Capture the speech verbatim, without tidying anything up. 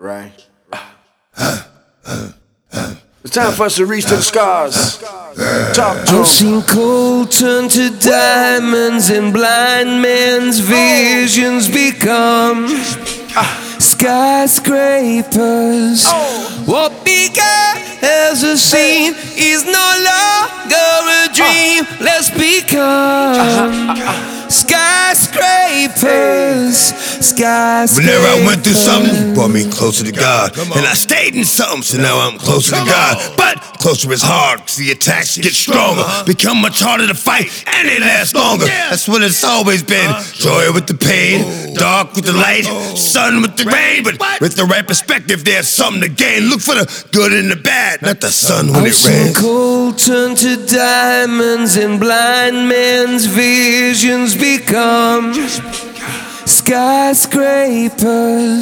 right? It's time for us to reach to the stars. Talk to I've seen coal turn to diamonds and blind men's visions become skyscrapers. What began as a scene is no longer a dream. Let's become skyscrapers. Skyscrapers. Whenever I went through something, brought me closer to God. And I stayed in something, so now I'm closer to God. But closer is hard, cause the attacks get stronger, become much harder to fight, and they last longer. That's what it's always been. Joy with the pain, dark with the light, sun with the rain. But with the right perspective, there's something to gain. Look for the good and the bad, not the sun when I've it seen rains. coal turn to diamonds and blind men's visions become skyscrapers.